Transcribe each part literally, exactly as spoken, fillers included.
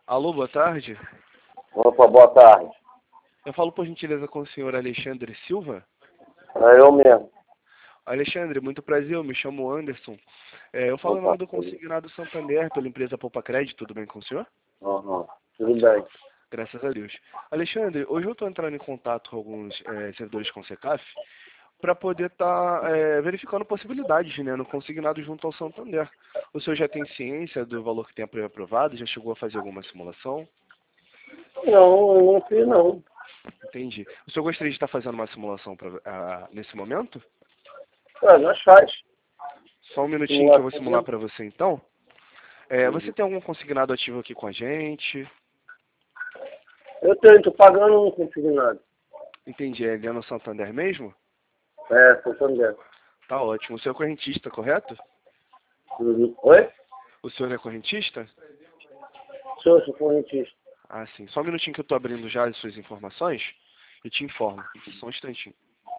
Alô, boa tarde. Opa, boa tarde. Eu falo por gentileza com o senhor Alexandre Silva. É eu mesmo. Alexandre, muito prazer, eu me chamo Anderson. É, eu falo em nome do Consignado Santander, pela empresa Poupa Crédito, tudo bem com o senhor? Uhum. Tudo bem. Graças a Deus. Alexandre, hoje eu estou entrando em contato com alguns é, servidores com Secaf para poder estar tá, é, verificando possibilidades, né, no consignado junto ao Santander. O senhor já tem ciência do valor que tem aprovado? Já chegou a fazer alguma simulação? Não, eu não fiz não. Entendi. O senhor gostaria de estar fazendo uma simulação pra, ah, nesse momento? É, nós faz. Só um minutinho que eu vou simular para você, então. É, Uhum. você tem algum consignado ativo aqui com a gente? Eu tenho, tô pagando um consignado. Entendi. É Eliano Santander mesmo? É, tô entendendo. Tá ótimo. O senhor é correntista, correto? Uhum. Oi? O senhor é correntista? Sou, sou correntista. Ah, sim. Só um minutinho que eu estou abrindo já as suas informações e te informo. Só um instantinho.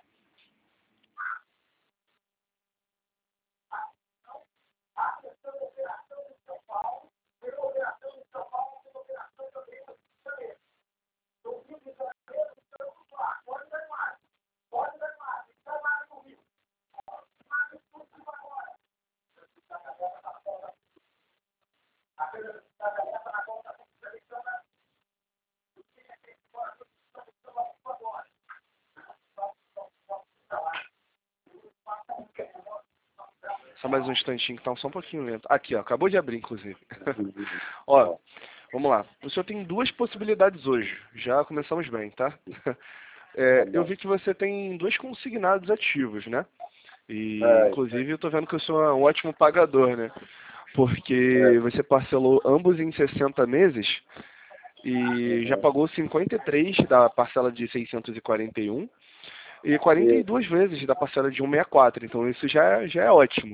Só mais um instantinho que tá só um pouquinho lento. Aqui, ó. Acabou de abrir, inclusive. Ó, vamos lá. O senhor tem duas possibilidades hoje. Já começamos bem, tá? É, eu vi que você tem dois consignados ativos, né? E, É, inclusive, eu tô vendo que o senhor é um ótimo pagador, né? é. Porque você parcelou ambos em sessenta meses e já pagou cinquenta e três da parcela de seiscentos e quarenta e um e quarenta e duas vezes da parcela de cento e sessenta e quatro. Então, isso já, já é ótimo.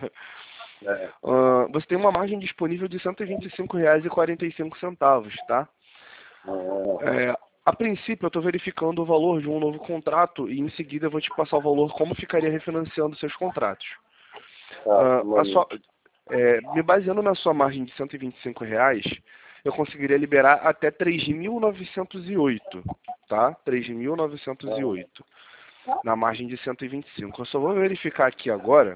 É. Uh, você tem uma margem disponível de cento e vinte e cinco reais e quarenta e cinco centavos, tá? É, a princípio, eu estou verificando o valor de um novo contrato e em seguida eu vou te passar o valor como ficaria refinanciando seus contratos. Tá, Uh, a sua, é, me baseando na sua margem de cento e vinte e cinco reais, eu conseguiria liberar até três mil novecentos e oito, tá? três mil novecentos e oito na margem de cento e vinte e cinco. Eu só vou verificar aqui agora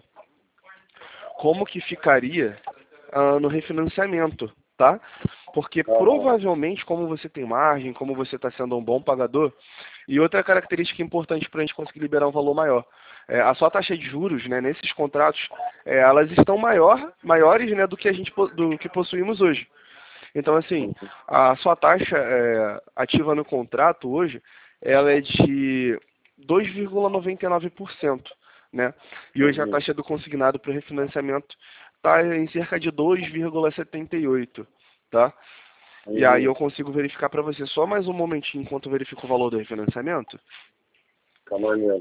como que ficaria uh, no refinanciamento, tá? Porque provavelmente, como você tem margem, como você está sendo um bom pagador, e outra característica importante para a gente conseguir liberar um valor maior, é, a sua taxa de juros, né, nesses contratos, é, elas estão maior, maiores, né, do que a gente do que possuímos hoje. Então, assim, a sua taxa é, ativa no contrato hoje, ela é de dois vírgula noventa e nove por cento, né? E hoje a taxa do consignado para o refinanciamento está em cerca de dois vírgula setenta e oito, tá? E aí eu consigo verificar para você só mais um momentinho enquanto eu verifico o valor do refinanciamento. Tá maneiro.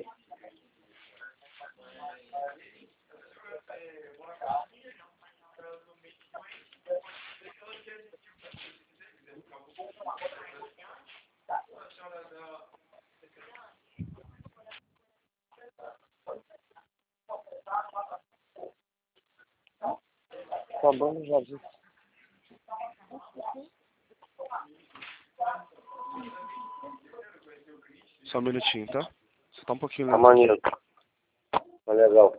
Acabando já viu. Só um minutinho, tá? Só tá um pouquinho Tá lento aqui. maneiro. Tá legal.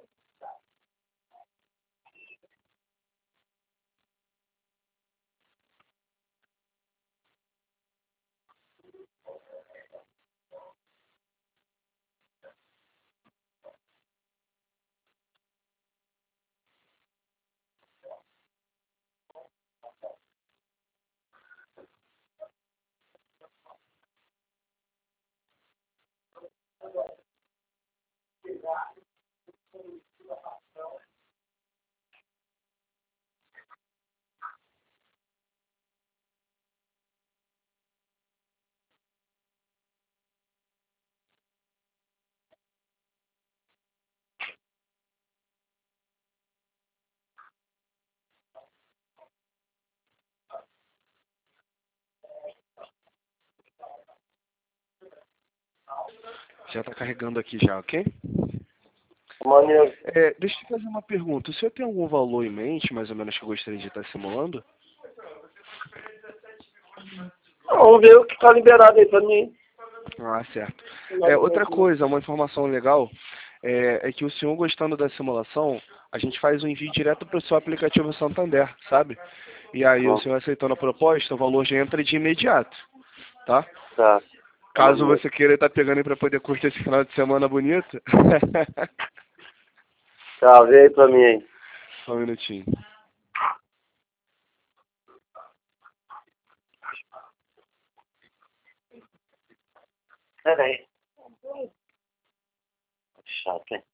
Já tá carregando aqui já, ok? Tá maneiro. É, deixa eu te fazer uma pergunta. O senhor tem algum valor em mente, mais ou menos, que eu gostaria de estar simulando? Vamos ver o que tá liberado aí pra mim. Ah, certo. É, outra coisa, uma informação legal, é, é que o senhor gostando da simulação, a gente faz o envio direto para o seu aplicativo Santander, sabe? E aí o senhor aceitando a proposta, o valor já entra de imediato, tá? Tá. Caso você queira estar pegando aí para poder curtir esse final de semana bonito. Tá, vê aí pra mim aí. Só um minutinho. Pera aí. Chato, hein?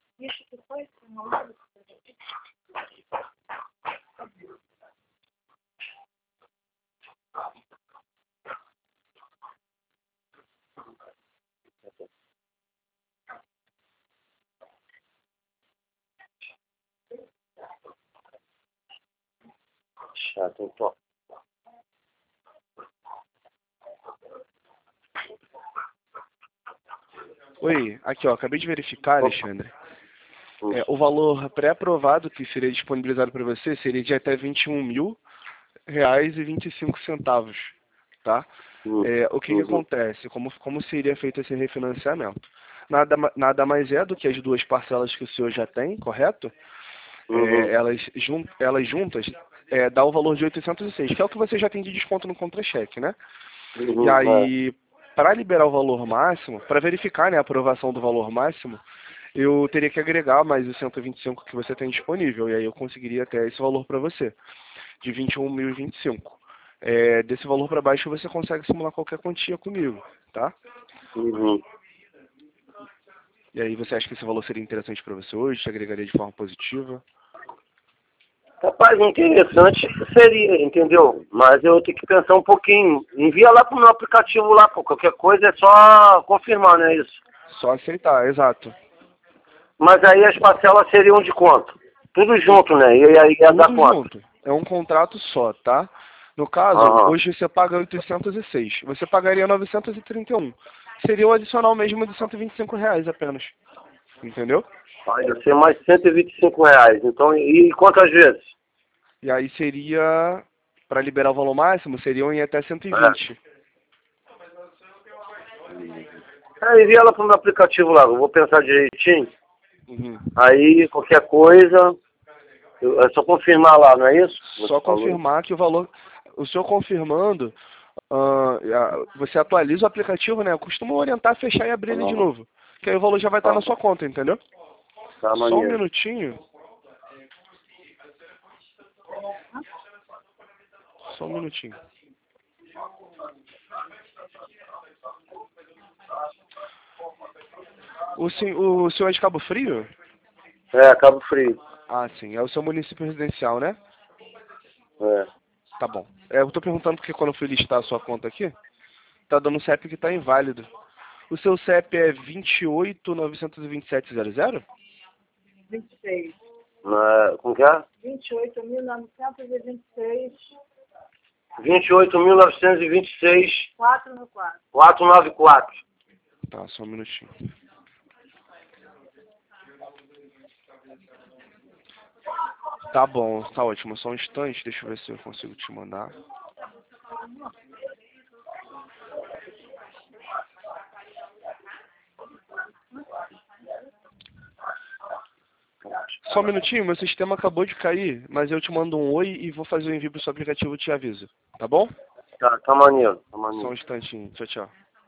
Chato, hein, pô. Oi, aqui ó, acabei de verificar, Alexandre. É, o valor pré-aprovado que seria disponibilizado para você seria de até vinte e um mil reais e vinte e cinco centavos, tá? É, o que, que acontece? Como, como seria feito esse refinanciamento? Nada, ma- nada mais é do que as duas parcelas que o senhor já tem, correto? É, elas, jun, elas juntas é, dá o valor de oitocentos e seis, que é o que você já tem de desconto no contra-cheque, né? E aí, para liberar o valor máximo, para verificar, né, a aprovação do valor máximo, eu teria que agregar mais os cento e vinte e cinco que você tem disponível. E aí eu conseguiria até esse valor para você, de vinte e um mil e vinte e cinco. É, desse valor para baixo você consegue simular qualquer quantia comigo, tá? Uhum. E aí você acha que esse valor seria interessante para você hoje? Te agregaria de forma positiva? Rapaz, interessante seria, entendeu? Mas eu tenho que pensar um pouquinho. Envia lá pro meu aplicativo lá, pô. Qualquer coisa é só confirmar, não é isso? Só aceitar, exato. Mas aí as parcelas seriam de quanto? Tudo junto, né? E aí ia dar Tudo quanto? junto. É um contrato só, tá? No caso, Aham. hoje você paga oitocentos e seis. Você pagaria novecentos e trinta e um. Seria o adicional mesmo de cento e vinte e cinco reais apenas. Entendeu? Vai ser mais cento e vinte e cinco reais. Então, e quantas vezes? E aí seria, para liberar o valor máximo, seriam em até cento e É. vinte. É, envia ela pro meu aplicativo lá. Eu vou pensar direitinho. Uhum. Aí, qualquer coisa, eu- é só confirmar lá, não é isso? Você Só falou. confirmar que o valor... O senhor confirmando, ah, a- você atualiza o aplicativo, né? Eu costumo orientar a fechar e abrir ele de Aham. novo. Que aí o valor já vai estar na sua conta, entendeu? Tá Só um maneiro. minutinho. Só um minutinho. O, sen- o senhor é de Cabo Frio? É, Cabo Frio. Ah, sim. É o seu município residencial, né? É. Tá bom. É, eu tô perguntando porque quando eu fui listar a sua conta aqui, tá dando um C E P que tá inválido. O seu C E P é vinte e oito novecentos e vinte e sete zero zero? vinte e seis. Na, como que é? vinte e oito mil novecentos e vinte e seis, vinte e oito mil novecentos e vinte e seis, quatro no quatro. quatrocentos e noventa e quatro. Tá, só um minutinho. Tá bom, tá ótimo. Só um instante, deixa eu ver se eu consigo te mandar. Só um minutinho, meu sistema acabou de cair, mas eu te mando um oi e vou fazer o envio pro seu aplicativo e te aviso. Tá bom? Tá, tá maneiro, tá Só um maneiro. instantinho. Tchau, tchau.